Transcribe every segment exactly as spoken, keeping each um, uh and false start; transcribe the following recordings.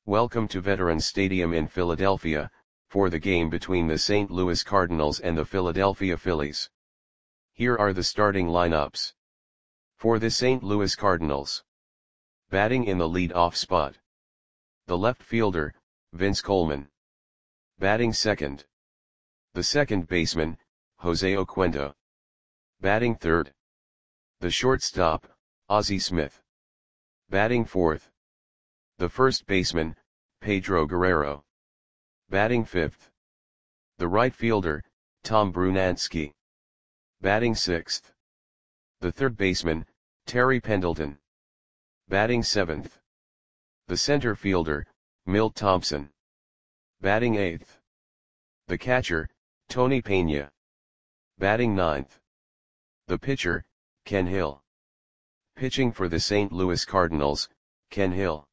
Welcome to Veterans Stadium in Philadelphia, for the game between the Saint Louis Cardinals and the Philadelphia Phillies. Here are the starting lineups. For the Saint Louis Cardinals. Batting in the lead-off spot. The left fielder, Vince Coleman. Batting second. The second baseman, Jose Oquendo. Batting third. The shortstop, Ozzie Smith. Batting fourth. The first baseman, Pedro Guerrero. Batting fifth. The right fielder, Tom Brunansky. Batting sixth. The third baseman, Terry Pendleton. Batting seventh. The center fielder, Milt Thompson. Batting eighth. The catcher, Tony Pena. Batting ninth. The pitcher, Ken Hill. Pitching for the Saint Louis Cardinals, Ken Hill.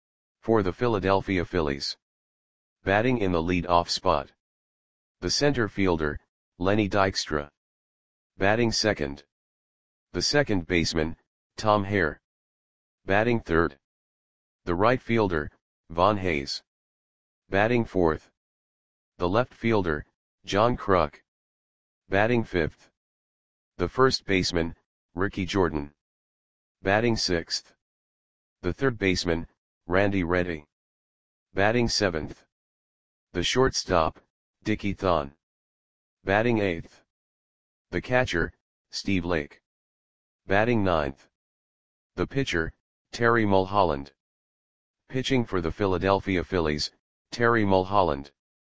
For the Philadelphia Phillies. Batting in the lead-off spot. The center fielder, Lenny Dykstra. Batting second. The second baseman, Tom Hare. Batting third. The right fielder, Von Hayes. Batting fourth. The left fielder, John Kruk. Batting fifth. The first baseman, Ricky Jordan. Batting sixth. The third baseman, Randy Reddy. Batting seventh. The shortstop, Dickie Thon. Batting eighth. The catcher, Steve Lake. Batting ninth. The pitcher, Terry Mulholland. Pitching for the Philadelphia Phillies, Terry Mulholland.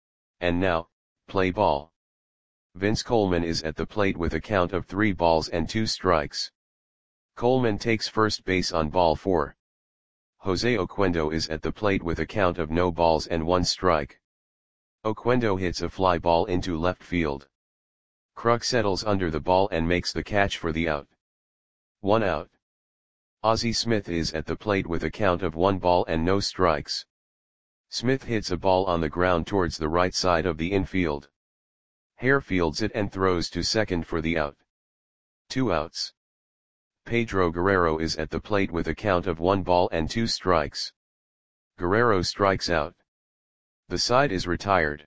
And now, play ball. Vince Coleman is at the plate with a count of three balls and two strikes. Coleman takes first base on ball four. Jose Oquendo is at the plate with a count of no balls and one strike. Oquendo hits a fly ball into left field. Kruk settles under the ball and makes the catch for the out. One out. Ozzie Smith is at the plate with a count of one ball and no strikes. Smith hits a ball on the ground towards the right side of the infield. Hare fields it and throws to second for the out. Two outs. Pedro Guerrero is at the plate with a count of one ball and two strikes. Guerrero strikes out. The side is retired.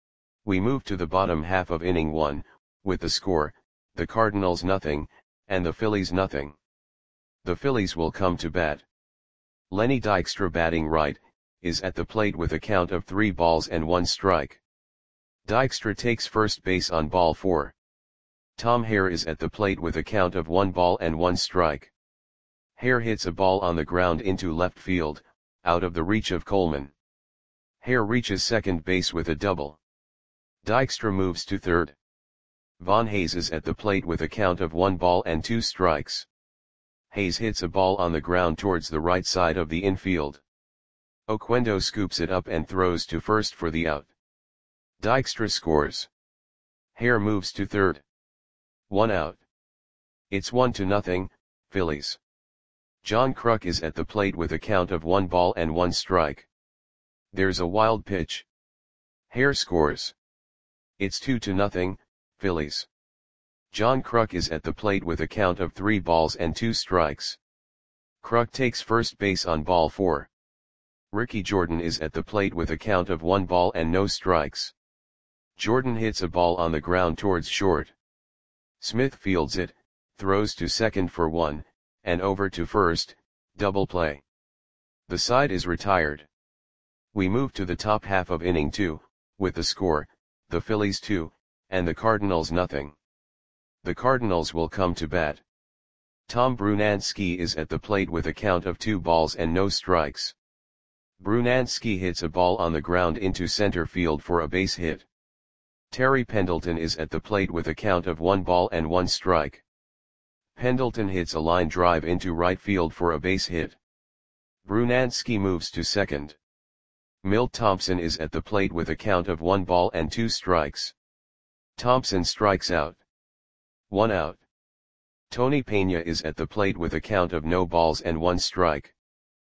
We move to the bottom half of inning one, with the score, the Cardinals nothing, and the Phillies nothing. The Phillies will come to bat. Lenny Dykstra, batting right, is at the plate with a count of three balls and one strike. Dykstra takes first base on ball four. Tom Hare is at the plate with a count of one ball and one strike. Hare hits a ball on the ground into left field, out of the reach of Coleman. Hare reaches second base with a double. Dykstra moves to third. Von Hayes is at the plate with a count of one ball and two strikes. Hayes hits a ball on the ground towards the right side of the infield. Oquendo scoops it up and throws to first for the out. Dykstra scores. Hare moves to third. One out. It's one to nothing, Phillies. John Kruk is at the plate with a count of one ball and one strike. There's a wild pitch. Hare scores. It's two to nothing, Phillies. John Kruk is at the plate with a count of three balls and two strikes. Kruk takes first base on ball four. Ricky Jordan is at the plate with a count of one ball and no strikes. Jordan hits a ball on the ground towards short. Smith fields it, throws to second for one, and over to first, double play. The side is retired. We move to the top half of inning two, with the score, the Phillies two, and the Cardinals nothing. The Cardinals will come to bat. Tom Brunansky is at the plate with a count of two balls and no strikes. Brunansky hits a ball on the ground into center field for a base hit. Terry Pendleton is at the plate with a count of one ball and one strike. Pendleton hits a line drive into right field for a base hit. Brunansky moves to second. Milt Thompson is at the plate with a count of one ball and two strikes. Thompson strikes out. One out. Tony Pena is at the plate with a count of no balls and one strike.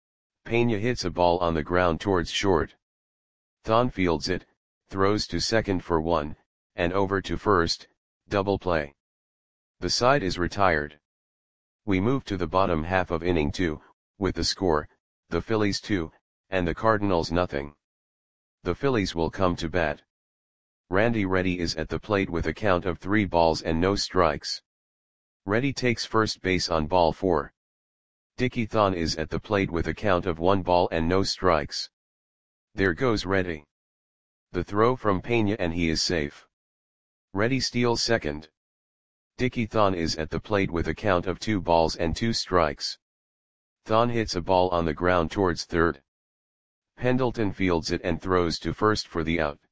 Pena hits a ball on the ground towards short. Thon fields it, throws to second for one, and over to first, double play. The side is retired. We move to the bottom half of inning two, with the score, the Phillies two, and the Cardinals nothing. The Phillies will come to bat. Randy Reddy is at the plate with a count of three balls and no strikes. Reddy takes first base on ball four. Dickie Thon is at the plate with a count of one ball and no strikes. There goes Reddy. The throw from Pena and he is safe. Reddy steals second. Dickie Thon is at the plate with a count of two balls and two strikes. Thon hits a ball on the ground towards third. Pendleton fields it and throws to first for the out.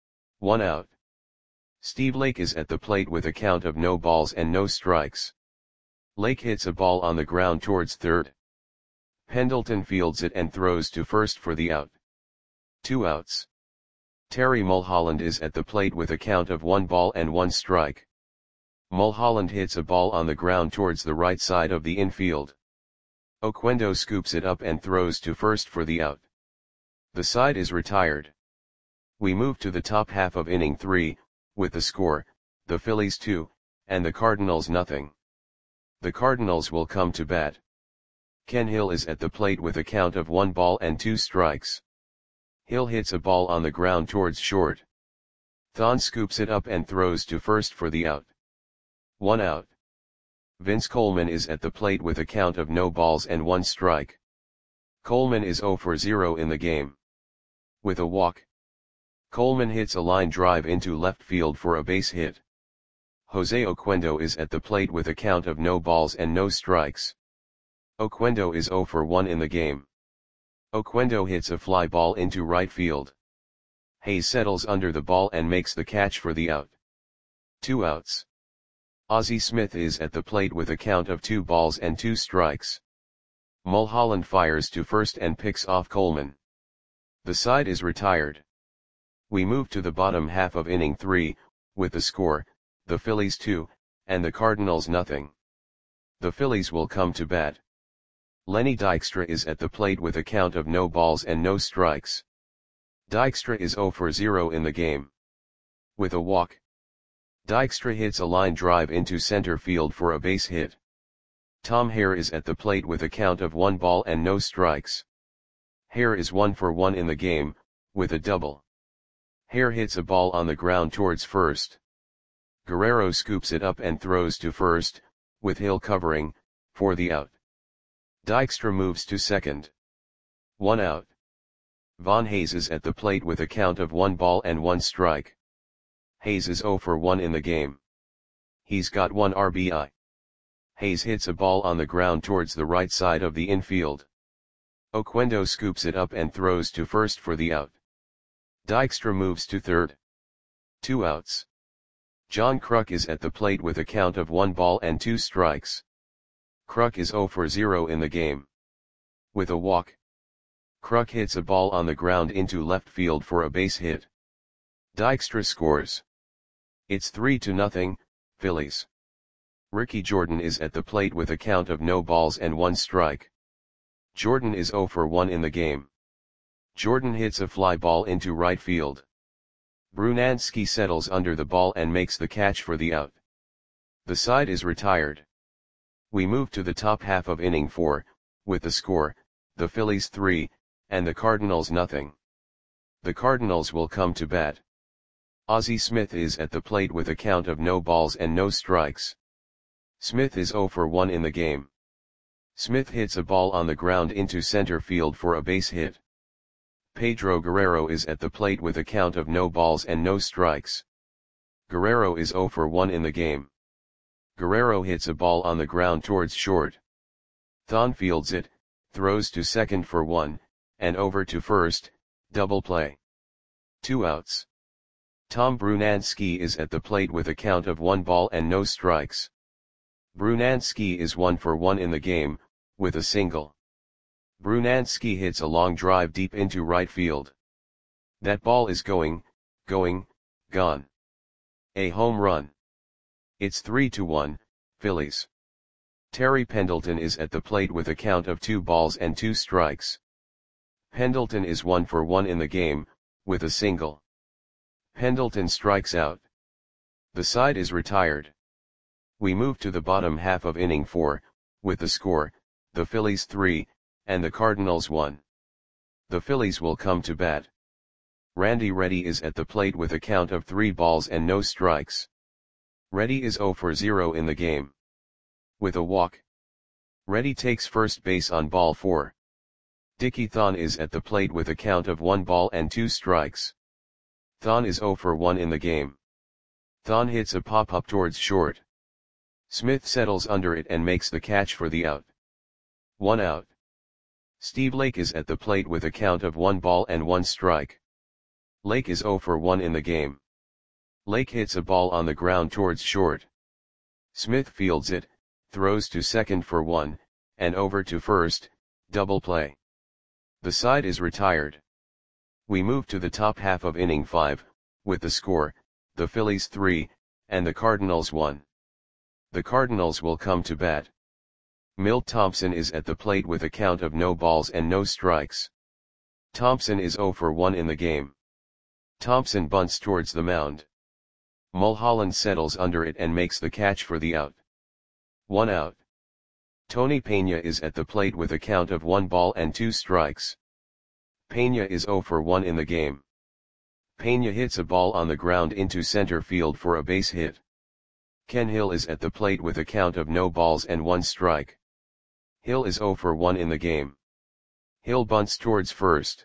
One out. Steve Lake is at the plate with a count of no balls and no strikes. Lake hits a ball on the ground towards third. Pendleton fields it and throws to first for the out. Two outs. Terry Mulholland is at the plate with a count of one ball and one strike. Mulholland hits a ball on the ground towards the right side of the infield. Oquendo scoops it up and throws to first for the out. The side is retired. We move to the top half of inning three, with the score, the Phillies two, and the Cardinals nothing. The Cardinals will come to bat. Ken Hill is at the plate with a count of one ball and two strikes. Hill hits a ball on the ground towards short. Thon scoops it up and throws to first for the out. One out. Vince Coleman is at the plate with a count of no balls and one strike. Coleman is zero for zero in the game. With a walk, Coleman hits a line drive into left field for a base hit. Jose Oquendo is at the plate with a count of no balls and no strikes. Oquendo is zero for one in the game. Oquendo hits a fly ball into right field. Hayes settles under the ball and makes the catch for the out. Two outs. Ozzie Smith is at the plate with a count of two balls and two strikes. Mulholland fires to first and picks off Coleman. The side is retired. We move to the bottom half of inning three, with the score, the Phillies two, and the Cardinals nothing. The Phillies will come to bat. Lenny Dykstra is at the plate with a count of no balls and no strikes. Dykstra is zero for zero in the game. With a walk, Dykstra hits a line drive into center field for a base hit. Tom Hare is at the plate with a count of one ball and no strikes. Hare is one for one in the game, with a double. Hare hits a ball on the ground towards first. Guerrero scoops it up and throws to first, with Hill covering, for the out. Dykstra moves to second. One out. Von Hayes is at the plate with a count of one ball and one strike. Hayes is zero for one in the game. He's got one R B I. Hayes hits a ball on the ground towards the right side of the infield. Oquendo scoops it up and throws to first for the out. Dykstra moves to third. Two outs. John Kruk is at the plate with a count of one ball and two strikes. Kruk is zero for zero in the game. With a walk, Kruk hits a ball on the ground into left field for a base hit. Dykstra scores. It's three to nothing, Phillies. Ricky Jordan is at the plate with a count of no balls and one strike. Jordan is zero for one in the game. Jordan hits a fly ball into right field. Brunansky settles under the ball and makes the catch for the out. The side is retired. We move to the top half of inning four, with the score, the Phillies three, and the Cardinals nothing. The Cardinals will come to bat. Ozzie Smith is at the plate with a count of no balls and no strikes. Smith is zero for one in the game. Smith hits a ball on the ground into center field for a base hit. Pedro Guerrero is at the plate with a count of no balls and no strikes. Guerrero is zero for one in the game. Guerrero hits a ball on the ground towards short. Thon fields it, throws to second for one, and over to first, double play. Two outs. Tom Brunansky is at the plate with a count of one ball and no strikes. Brunansky is one for one in the game, with a single. Brunansky hits a long drive deep into right field. That ball is going, going, gone. A home run. It's three to one, Phillies. Terry Pendleton is at the plate with a count of two balls and two strikes. Pendleton is one for one in the game, with a single. Pendleton strikes out. The side is retired. We move to the bottom half of inning four, with the score, the Phillies three, and the Cardinals one. The Phillies will come to bat. Randy Reddy is at the plate with a count of three balls and no strikes. Reddy is zero for zero in the game. With a walk. Reddy takes first base on ball four. Dickie Thon is at the plate with a count of one ball and two strikes. Thon is zero for one in the game. Thon hits a pop-up towards short. Smith settles under it and makes the catch for the out. One out. Steve Lake is at the plate with a count of one ball and one strike. Lake is zero for one in the game. Lake hits a ball on the ground towards short. Smith fields it, throws to second for one, and over to first, double play. The side is retired. We move to the top half of inning five, with the score, the Phillies three, and the Cardinals one. The Cardinals will come to bat. Milt Thompson is at the plate with a count of no balls and no strikes. Thompson is zero for one in the game. Thompson bunts towards the mound. Mulholland settles under it and makes the catch for the out. One out. Tony Pena is at the plate with a count of one ball and two strikes. Pena is zero for one in the game. Pena hits a ball on the ground into center field for a base hit. Ken Hill is at the plate with a count of no balls and one strike. Hill is zero for one in the game. Hill bunts towards first.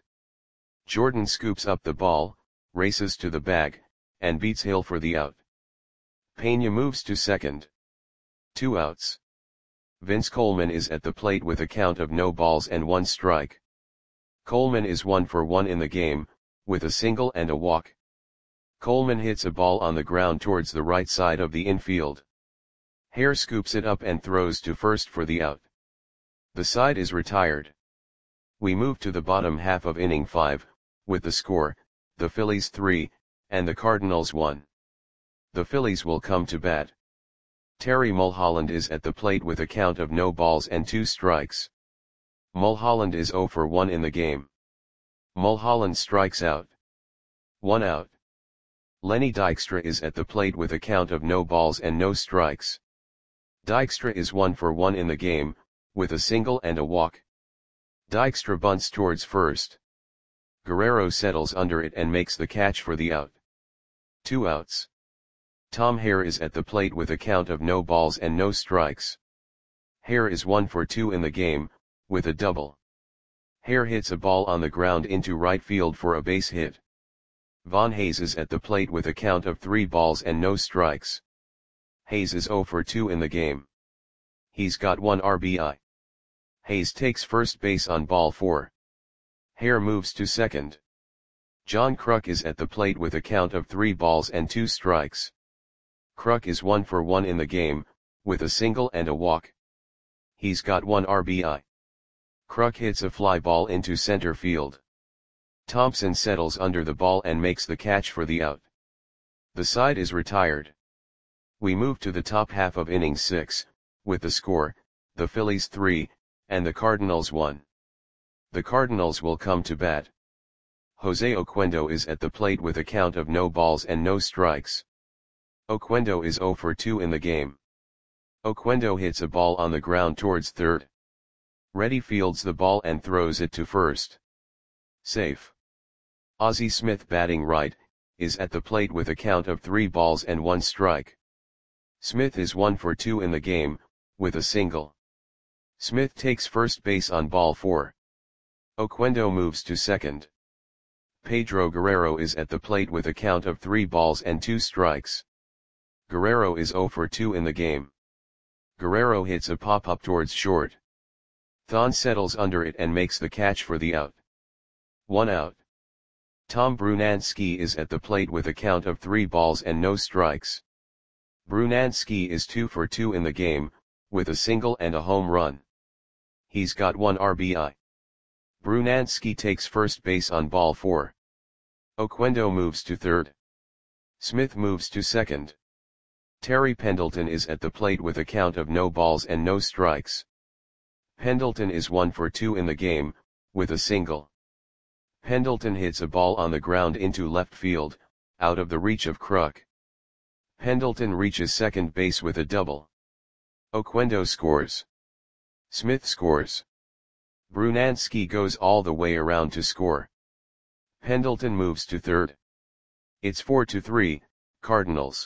Jordan scoops up the ball, races to the bag, and beats Hill for the out. Pena moves to second. Two outs. Vince Coleman is at the plate with a count of no balls and one strike. Coleman is one for one in the game, with a single and a walk. Coleman hits a ball on the ground towards the right side of the infield. Hare scoops it up and throws to first for the out. The side is retired. We move to the bottom half of inning five, with the score, the Phillies three, and the Cardinals one. The Phillies will come to bat. Terry Mulholland is at the plate with a count of no balls and two strikes. Mulholland is zero for one in the game. Mulholland strikes out. One out. Lenny Dykstra is at the plate with a count of no balls and no strikes. Dykstra is one for one in the game, with a single and a walk. Dykstra bunts towards first. Guerrero settles under it and makes the catch for the out. Two outs. Tom Hare is at the plate with a count of no balls and no strikes. Hare is one for two in the game, with a double. Hare hits a ball on the ground into right field for a base hit. Von Hayes is at the plate with a count of three balls and no strikes. Hayes is zero for two in the game. He's got one R B I. Hayes takes first base on ball four. Hare moves to second. John Kruk is at the plate with a count of three balls and two strikes. Kruk is one for one in the game, with a single and a walk. He's got one R B I. Kruk hits a fly ball into center field. Thompson settles under the ball and makes the catch for the out. The side is retired. We move to the top half of inning six, with the score, the Phillies three, and the Cardinals one. The Cardinals will come to bat. Jose Oquendo is at the plate with a count of no balls and no strikes. Oquendo is zero for two in the game. Oquendo hits a ball on the ground towards third. Reddy fields the ball and throws it to first. Safe. Ozzie Smith, batting right, is at the plate with a count of three balls and one strike. Smith is one for two in the game, with a single. Smith takes first base on ball four. Oquendo moves to second. Pedro Guerrero is at the plate with a count of three balls and two strikes. Guerrero is zero for two in the game. Guerrero hits a pop-up towards short. Thon settles under it and makes the catch for the out. One out. Tom Brunansky is at the plate with a count of three balls and no strikes. Brunansky is two for two in the game, with a single and a home run. He's got one R B I. Brunansky takes first base on ball four. Oquendo moves to third. Smith moves to second. Terry Pendleton is at the plate with a count of no balls and no strikes. Pendleton is one for two in the game, with a single. Pendleton hits a ball on the ground into left field, out of the reach of Kruk. Pendleton reaches second base with a double. Oquendo scores. Smith scores. Brunansky goes all the way around to score. Pendleton moves to third. It's four to three, Cardinals.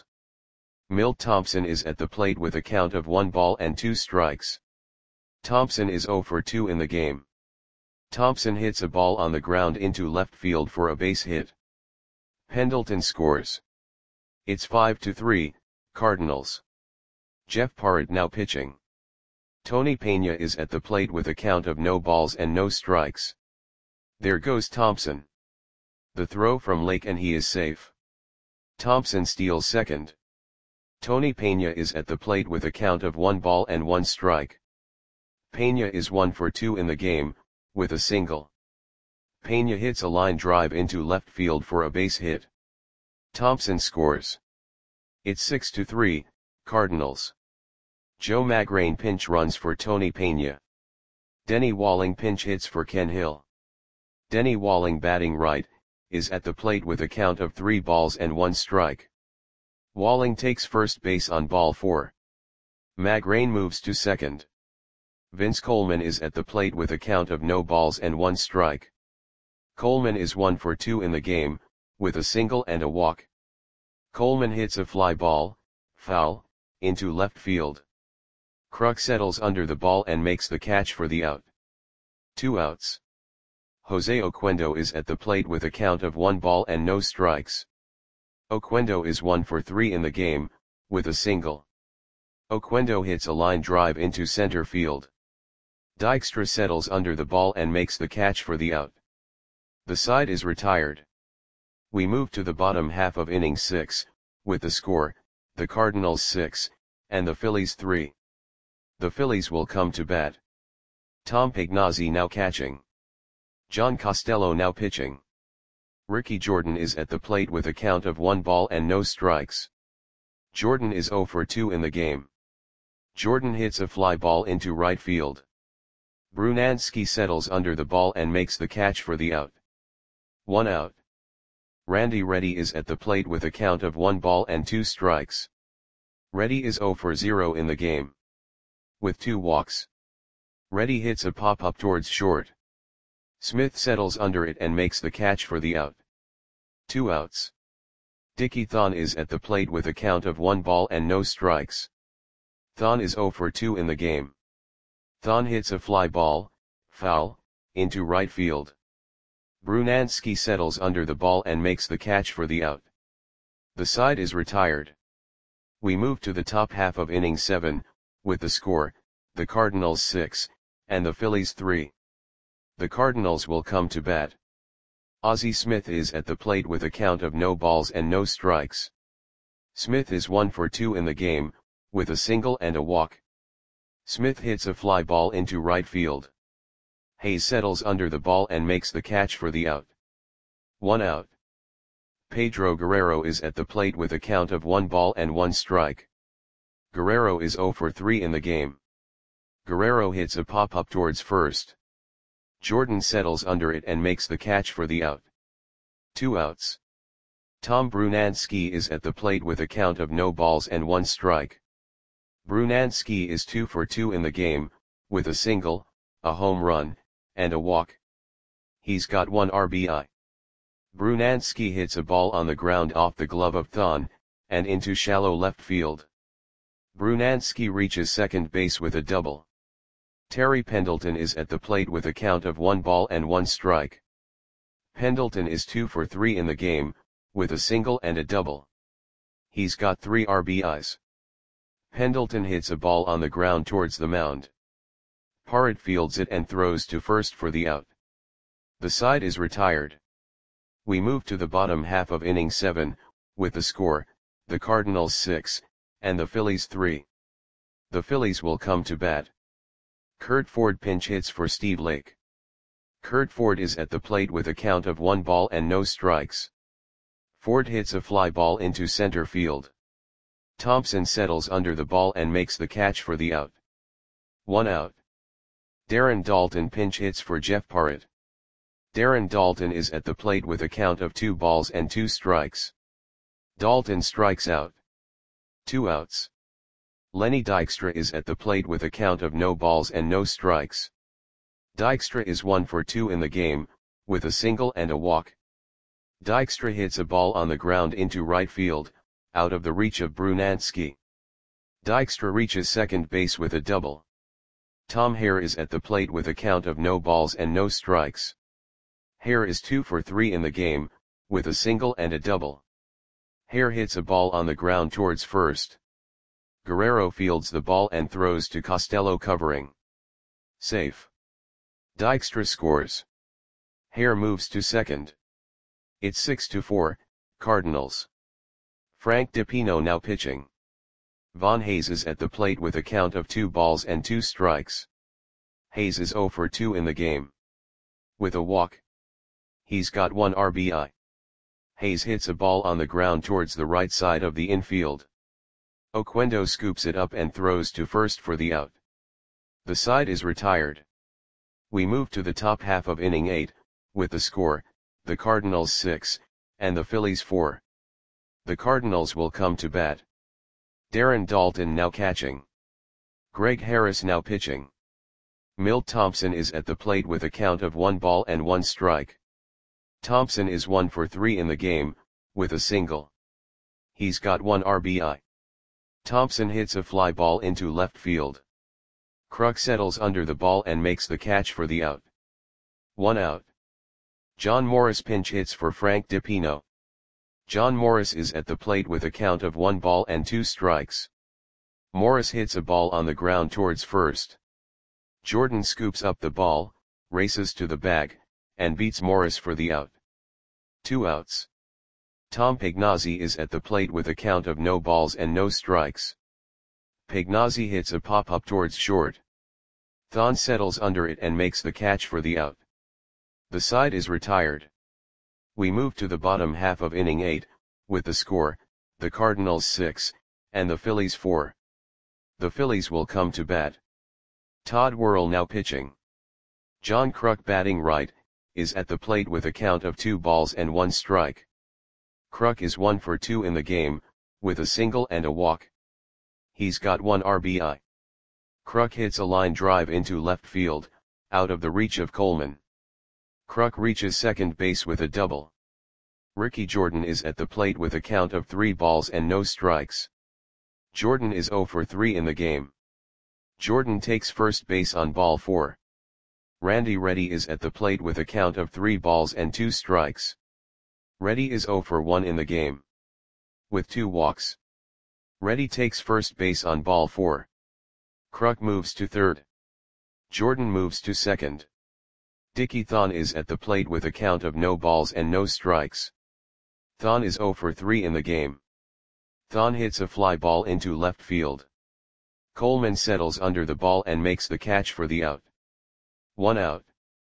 Milt Thompson is at the plate with a count of one ball and two strikes. Thompson is zero for two in the game. Thompson hits a ball on the ground into left field for a base hit. Pendleton scores. It's five to three, Cardinals. Jeff Parrott now pitching. Tony Pena is at the plate with a count of no balls and no strikes. There goes Thompson. The throw from Lake and he is safe. Thompson steals second. Tony Pena is at the plate with a count of one ball and one strike. Pena is one for two in the game, with a single. Pena hits a line drive into left field for a base hit. Thompson scores. It's six to three, Cardinals. Joe Magrane pinch runs for Tony Pena. Denny Walling pinch hits for Ken Hill. Denny Walling, batting right, is at the plate with a count of three balls and one strike. Walling takes first base on ball four. Magrane moves to second. Vince Coleman is at the plate with a count of no balls and one strike. Coleman is one for two in the game, with a single and a walk. Coleman hits a fly ball, foul, into left field. Kruk settles under the ball and makes the catch for the out. Two outs. Jose Oquendo is at the plate with a count of one ball and no strikes. Oquendo is one for three in the game, with a single. Oquendo hits a line drive into center field. Dykstra settles under the ball and makes the catch for the out. The side is retired. We move to the bottom half of inning six, with the score, the Cardinals six, and the Phillies three. The Phillies will come to bat. Tom Pagnozzi now catching. John Costello now pitching. Ricky Jordan is at the plate with a count of one ball and no strikes. Jordan is zero for two in the game. Jordan hits a fly ball into right field. Brunansky settles under the ball and makes the catch for the out. One out. Randy Reddy is at the plate with a count of one ball and two strikes. Reddy is zero for zero in the game. With two walks. Reddy hits a pop-up towards short. Smith settles under it and makes the catch for the out. Two outs. Dickie Thon is at the plate with a count of one ball and no strikes. Thon is zero for two in the game. Thon hits a fly ball, foul, into right field. Brunansky settles under the ball and makes the catch for the out. The side is retired. We move to the top half of inning seven, with the score, the Cardinals six, and the Phillies three. The Cardinals will come to bat. Ozzie Smith is at the plate with a count of no balls and no strikes. Smith is one for two in the game, with a single and a walk. Smith hits a fly ball into right field. Hayes settles under the ball and makes the catch for the out. One out. Pedro Guerrero is at the plate with a count of one ball and one strike. Guerrero is zero for three in the game. Guerrero hits a pop-up towards first. Jordan settles under it and makes the catch for the out. Two outs. Tom Brunansky is at the plate with a count of no balls and one strike. Brunansky is two for two in the game, with a single, a home run, and a walk. He's got one R B I. Brunansky hits a ball on the ground off the glove of Thon, and into shallow left field. Brunansky reaches second base with a double. Terry Pendleton is at the plate with a count of one ball and one strike. Pendleton is two for three in the game, with a single and a double. He's got three R B Is. Pendleton hits a ball on the ground towards the mound. Parrott fields it and throws to first for the out. The side is retired. We move to the bottom half of inning seven, with the score, the Cardinals six, and the Phillies three. The Phillies will come to bat. Curt Ford pinch hits for Steve Lake. Curt Ford is at the plate with a count of one ball and no strikes. Ford hits a fly ball into center field. Thompson settles under the ball and makes the catch for the out. One out. Darren Daulton pinch hits for Jeff Parrott. Darren Daulton is at the plate with a count of two balls and two strikes. Daulton strikes out. Two outs. Lenny Dykstra is at the plate with a count of no balls and no strikes. Dykstra is one for two in the game, with a single and a walk. Dykstra hits a ball on the ground into right field, out of the reach of Brunansky. Dykstra reaches second base with a double. Tom Hare is at the plate with a count of no balls and no strikes. Hare is two for three in the game, with a single and a double. Hare hits a ball on the ground towards first. Guerrero fields the ball and throws to Costello covering. Safe. Dykstra scores. Hare moves to second. It's six to four, Cardinals. Frank DiPino now pitching. Von Hayes is at the plate with a count of two balls and two strikes. Hayes is zero for two in the game. With a walk. He's got one R B I. Hayes hits a ball on the ground towards the right side of the infield. Oquendo scoops it up and throws to first for the out. The side is retired. We move to the top half of inning eight, with the score, the Cardinals six, and the Phillies four. The Cardinals will come to bat. Darren Daulton now catching. Greg Harris now pitching. Milt Thompson is at the plate with a count of one ball and one strike. Thompson is one for three in the game, with a single. He's got one R B I. Thompson hits a fly ball into left field. Kruk settles under the ball and makes the catch for the out. One out. John Morris pinch hits for Frank DiPino. John Morris is at the plate with a count of one ball and two strikes. Morris hits a ball on the ground towards first. Jordan scoops up the ball, races to the bag, and beats Morris for the out. Two outs. Tom Pagnozzi is at the plate with a count of no balls and no strikes. Pagnozzi hits a pop-up towards short. Thon settles under it and makes the catch for the out. The side is retired. We move to the bottom half of inning eight, with the score, the Cardinals six, and the Phillies four. The Phillies will come to bat. Todd Worrell now pitching. John Kruk batting right, is at the plate with a count of two balls and one strike. Kruk is one for two in the game, with a single and a walk. He's got one R B I. Kruk hits a line drive into left field, out of the reach of Coleman. Kruk reaches second base with a double. Ricky Jordan is at the plate with a count of three balls and no strikes. Jordan is zero for three in the game. Jordan takes first base on ball four. Randy Reddy is at the plate with a count of three balls and two strikes. Reddy is zero for one in the game. With two walks. Reddy takes first base on ball four. Kruk moves to third. Jordan moves to second. Dickie Thon is at the plate with a count of no balls and no strikes. Thon is zero for three in the game. Thon hits a fly ball into left field. Coleman settles under the ball and makes the catch for the out. One out.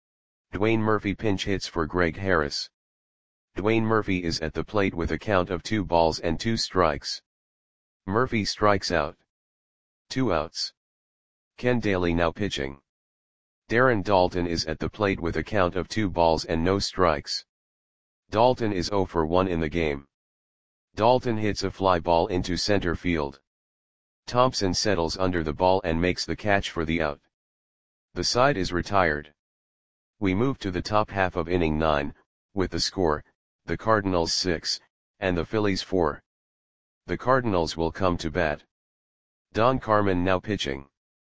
Dwayne Murphy pinch hits for Greg Harris. Dwayne Murphy is at the plate with a count of two balls and two strikes. Murphy strikes out. Two outs. Ken Daly now pitching. Darren Daulton is at the plate with a count of two balls and no strikes. Daulton is zero for one in the game. Daulton hits a fly ball into center field. Thompson settles under the ball and makes the catch for the out. The side is retired. We move to the top half of inning nine, with the score, the Cardinals six, and the Phillies four. The Cardinals will come to bat. Don Carmen now pitching.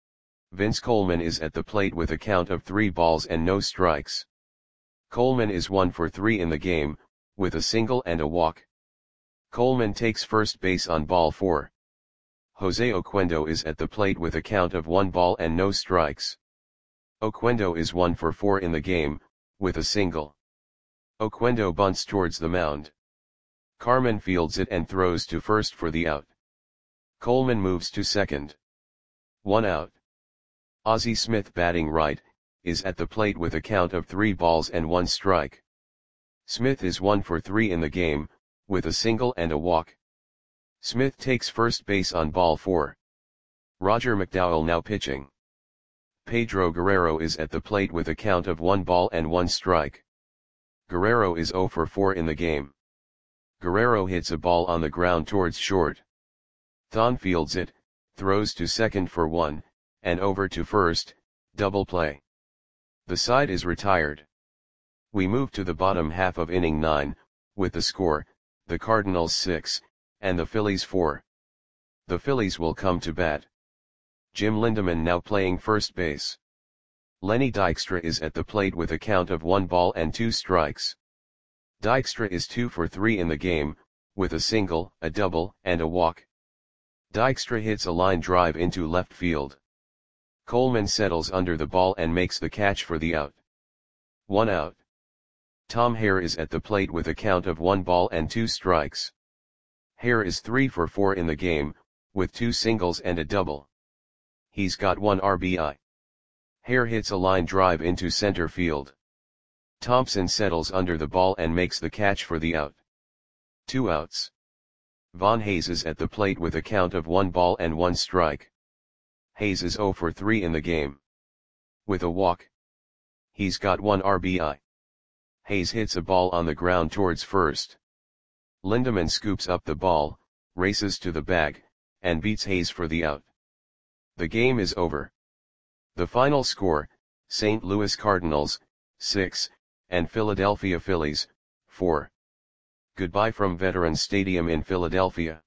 Vince Coleman is at the plate with a count of three balls and no strikes. Coleman is one for three in the game, with a single and a walk. Coleman takes first base on ball four. Jose Oquendo is at the plate with a count of one ball and no strikes. Oquendo is one for four in the game, with a single. Oquendo bunts towards the mound. Carmen fields it and throws to first for the out. Coleman moves to second. One out. Ozzie Smith batting right, is at the plate with a count of three balls and one strike. Smith is one for three in the game, with a single and a walk. Smith takes first base on ball four. Roger McDowell now pitching. Pedro Guerrero is at the plate with a count of one ball and one strike. Guerrero is zero for four in the game. Guerrero hits a ball on the ground towards short. Thon fields it, throws to second for one, and over to first, double play. The side is retired. We move to the bottom half of inning nine, with the score, the Cardinals six, and the Phillies four. The Phillies will come to bat. Jim Lindemann now playing first base. Lenny Dykstra is at the plate with a count of one ball and two strikes. Dykstra is two for three in the game, with a single, a double, and a walk. Dykstra hits a line drive into left field. Coleman settles under the ball and makes the catch for the out. One out. Tom Hare is at the plate with a count of one ball and two strikes. Hare is three for four in the game, with two singles and a double. He's got one R B I. Hare hits a line drive into center field. Thompson settles under the ball and makes the catch for the out. Two outs. Von Hayes is at the plate with a count of one ball and one strike. Hayes is zero for three in the game. With a walk. He's got one R B I. Hayes hits a ball on the ground towards first. Lindemann scoops up the ball, races to the bag, and beats Hayes for the out. The game is over. The final score, Saint Louis Cardinals, six, and Philadelphia Phillies, four. Goodbye from Veterans Stadium in Philadelphia.